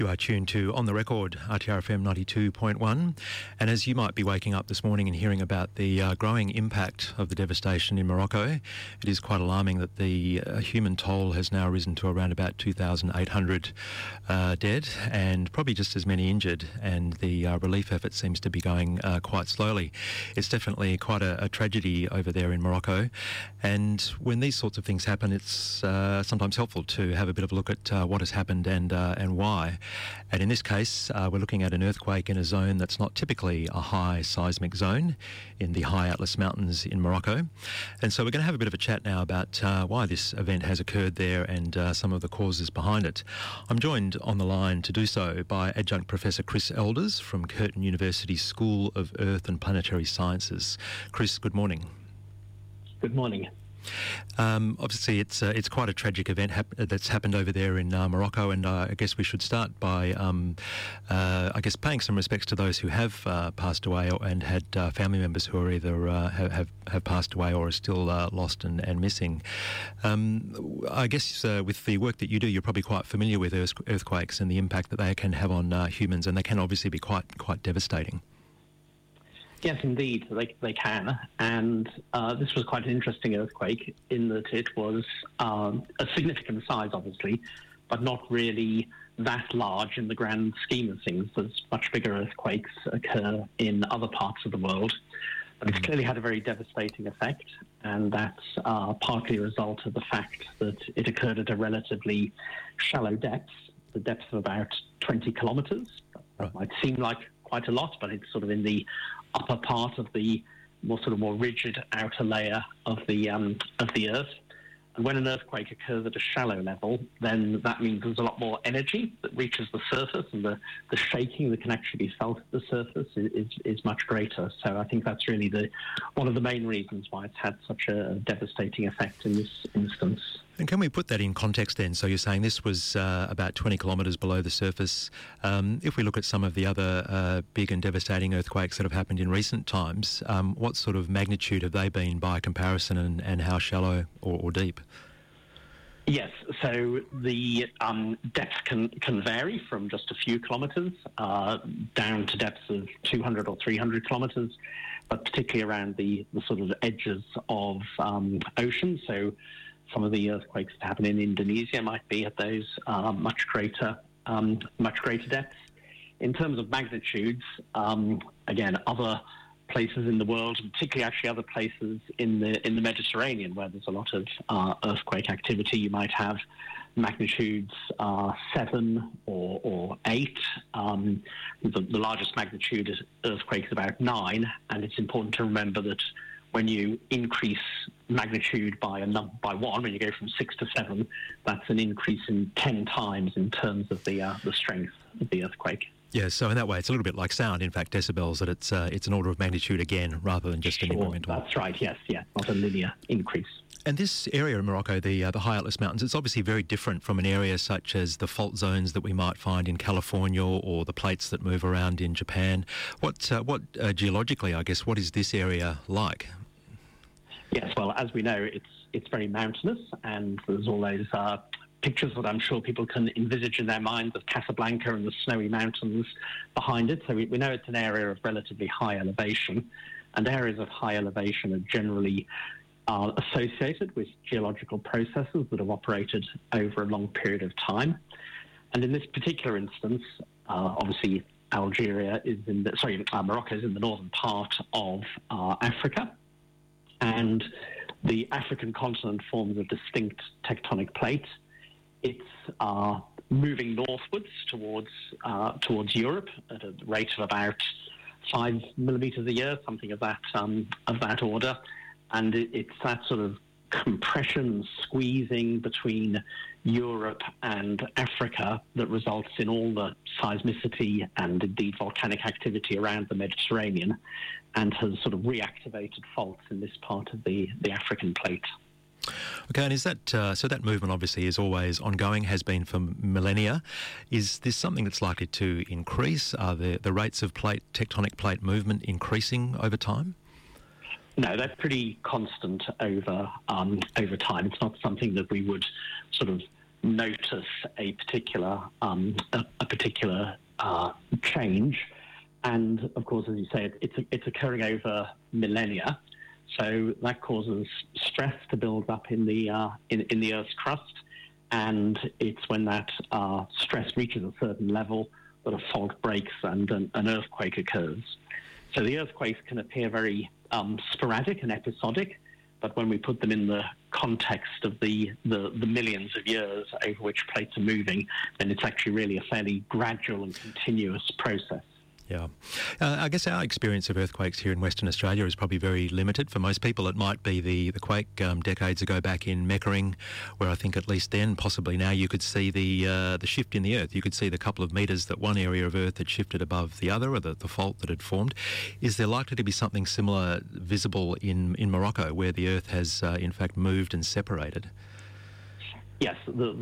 You are tuned to On the Record, RTRFM 92.1. And as you might be waking up this morning and hearing about the growing impact of the devastation in Morocco, it is quite alarming that the human toll has now risen to around about 2,800 dead and probably just as many injured. And the relief effort seems to be going quite slowly. It's definitely quite a tragedy over there in Morocco. And when these sorts of things happen, it's sometimes helpful to have a bit of a look at what has happened and why. And in this case, we're looking at an earthquake in a zone that's not typically a high seismic zone in the High Atlas Mountains in Morocco. And so we're going to have a bit of a chat now about why this event has occurred there and some of the causes behind it. I'm joined on the line to do so by Adjunct Professor Chris Elders from Curtin University School of Earth and Planetary Sciences. Chris, good morning. Good morning. Obviously, it's quite a tragic event that's happened over there in Morocco, and I guess we should start by, paying some respects to those who have passed away and had family members who are either have passed away or are still lost and missing. I guess with the work that you do, you're probably quite familiar with earthquakes and the impact that they can have on humans, and they can obviously be quite devastating. Yes, indeed, they can. And this was quite an interesting earthquake in that it was a significant size, obviously, but not really that large in the grand scheme of things. There's much bigger earthquakes occur in other parts of the world. But it's clearly had a very devastating effect, and that's partly a result of the fact that it occurred at a relatively shallow depth, the depth of about 20 kilometres. That might seem like quite a lot, but it's sort of in the upper part of the more rigid outer layer of the Earth. And when an earthquake occurs at a shallow level, then that means there's a lot more energy that reaches the surface, and the shaking that can actually be felt at the surface is much greater. So I think that's really one of the main reasons why it's had such a devastating effect in this instance. And can we put that in context then? So you're saying this was about 20 kilometres below the surface. If we look at some of the other big and devastating earthquakes that have happened in recent times, what sort of magnitude have they been by comparison, and how shallow or deep? Yes, so the depth can vary from just a few kilometres down to depths of 200 or 300 kilometres, but particularly around the sort of edges of oceans. So some of the earthquakes that happen in Indonesia might be at those much greater depths. In terms of magnitudes, again, other places in the world, particularly actually other places in the Mediterranean where there's a lot of earthquake activity, you might have magnitudes 7 or 8. The largest magnitude earthquake is about 9, and it's important to remember that when you increase magnitude by 1, when you go from 6 to 7, that's an increase in 10 times in terms of the strength of the earthquake. Yeah, so in that way, it's a little bit like sound, in fact, decibels, that it's an order of magnitude again, rather than just an incremental. That's right, yes, not a linear increase. And this area in Morocco, the High Atlas Mountains, it's obviously very different from an area such as the fault zones that we might find in California or the plates that move around in Japan. What geologically, I guess, what is this area like? Yes, well, as we know, it's very mountainous, and there's all those pictures that I'm sure people can envisage in their minds of Casablanca and the snowy mountains behind it. So we know it's an area of relatively high elevation, and areas of high elevation are generally associated with geological processes that have operated over a long period of time. And in this particular instance, obviously, Morocco is in the northern part of Africa, and the African continent forms a distinct tectonic plate. It's moving northwards towards Europe at a rate of about 5 millimetres a year, something of that order, and it's that sort of compression, squeezing between Europe and Africa that results in all the seismicity and indeed volcanic activity around the Mediterranean, and has sort of reactivated faults in this part of the African plate. Okay, and is that so? That movement obviously is always ongoing, has been for millennia. Is this something that's likely to increase? Are the rates of tectonic plate movement increasing over time? No, they're pretty constant over time. It's not something that we would sort of notice a particular change. And of course, as you say, it's occurring over millennia, so that causes stress to build up in the Earth's crust, and it's when that stress reaches a certain level that a fault breaks and an earthquake occurs. So the earthquakes can appear very sporadic and episodic, but when we put them in the context of the millions of years over which plates are moving, then it's actually really a fairly gradual and continuous process. Yeah. I guess our experience of earthquakes here in Western Australia is probably very limited. For most people, it might be the quake decades ago back in Meckering, where I think at least then, possibly now, you could see the shift in the earth. You could see the couple of metres that one area of earth had shifted above the other, or the fault that had formed. Is there likely to be something similar visible in Morocco, where the earth has in fact moved and separated? Yes, there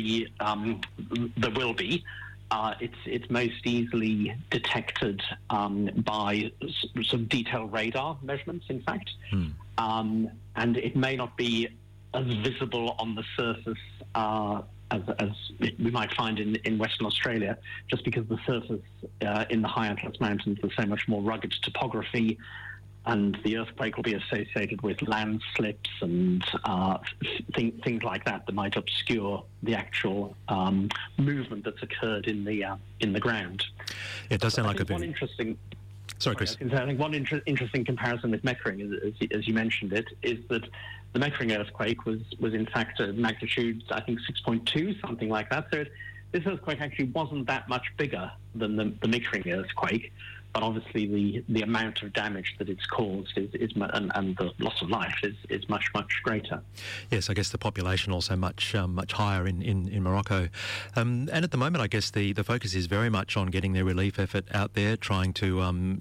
will be. It's most easily detected by some detailed radar measurements, in fact. And it may not be as visible on the surface as we might find in Western Australia, just because the surface in the high Atlas Mountains is so much more rugged topography, and the earthquake will be associated with landslips and things like that might obscure the actual movement that's occurred in the ground. It does sound like a one interesting. Sorry, Chris. I think one interesting comparison with Meckering, as you mentioned it, is that the Meckering earthquake was in fact a magnitude, I think 6.2, something like that. So this earthquake actually wasn't that much bigger than the Meckering earthquake. But obviously, the amount of damage that it's caused and the loss of life is much greater. Yes, I guess the population also much higher in Morocco, and at the moment, I guess the focus is very much on getting their relief effort out there, trying to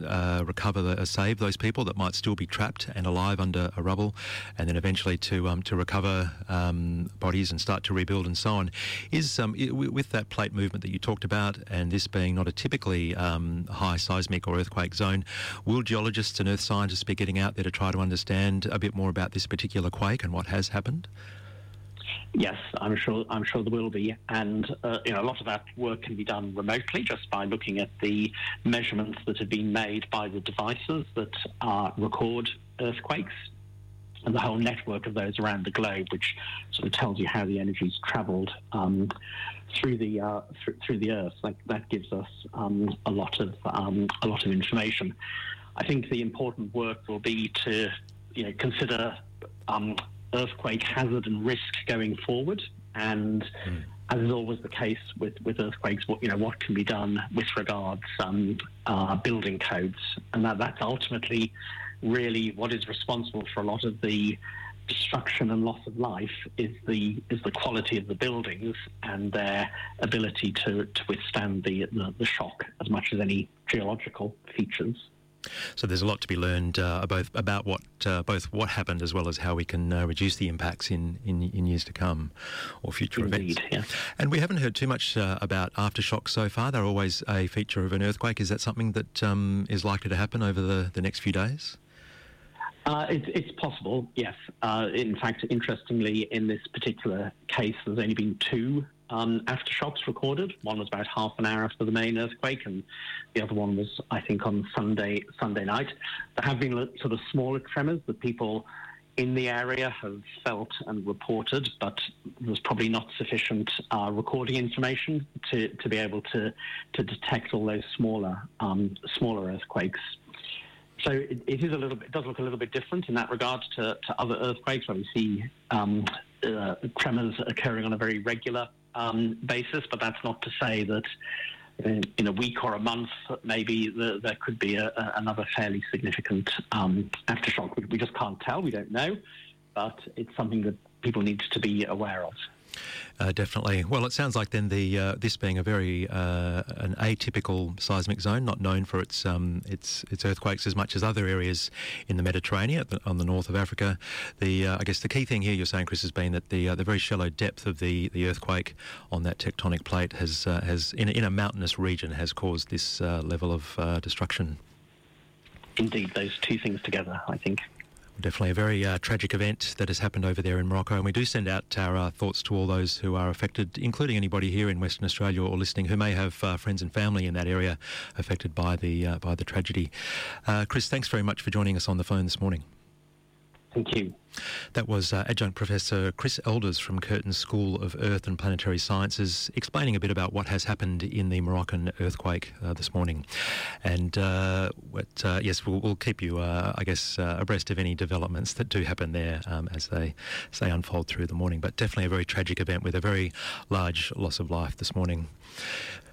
save those people that might still be trapped and alive under a rubble, and then eventually to recover bodies and start to rebuild and so on. Is with that plate movement that you talked about, and this being not a typically high seismic or earthquake zone, will geologists and earth scientists be getting out there to try to understand a bit more about this particular quake and what has happened? Yes, I'm sure there will be, and a lot of that work can be done remotely just by looking at the measurements that have been made by the devices that record earthquakes, and the whole network of those around the globe, which sort of tells you how the energy's travelled through the Earth. That gives us a lot of information. I think the important work will be to consider earthquake hazard and risk going forward, and as is always the case with earthquakes, what can be done with regards building codes, and that's ultimately really what is responsible for a lot of the destruction and loss of life is the quality of the buildings and their ability to withstand the shock as much as any geological features. So there's a lot to be learned both about what happened as well as how we can reduce the impacts in years to come or future Indeed, events. Yeah. And we haven't heard too much about aftershocks so far. They're always a feature of an earthquake. Is that something that is likely to happen over the next few days? It's possible, yes. In fact, interestingly, in this particular case, there's only been two aftershocks recorded. One was about half an hour after the main earthquake, and the other one was, I think, on Sunday night. There have been sort of smaller tremors that people in the area have felt and reported, but there's probably not sufficient recording information to be able to detect all those smaller earthquakes. So it does look a little bit different in that regard to other earthquakes, where we see tremors occurring on a very regular basis. But that's not to say that in a week or a month, maybe there could be another fairly significant aftershock. We just can't tell. We don't know. But it's something that people need to be aware of. Definitely. Well, it sounds like then this being a very an atypical seismic zone, not known for its earthquakes as much as other areas in the Mediterranean on the north of Africa. I guess the key thing here you're saying, Chris, has been that the very shallow depth of the earthquake on that tectonic plate has in a mountainous region has caused this level of destruction. Indeed, those two things together, I think. Definitely a very tragic event that has happened over there in Morocco, and we do send out our thoughts to all those who are affected, including anybody here in Western Australia or listening who may have friends and family in that area affected by the tragedy. Chris, thanks very much for joining us on the phone this morning. Thank you. That was Adjunct Professor Chris Elders from Curtin School of Earth and Planetary Sciences, explaining a bit about what has happened in the Moroccan earthquake this morning. And yes, we'll keep you, abreast of any developments that do happen there as they unfold through the morning. But definitely a very tragic event with a very large loss of life this morning.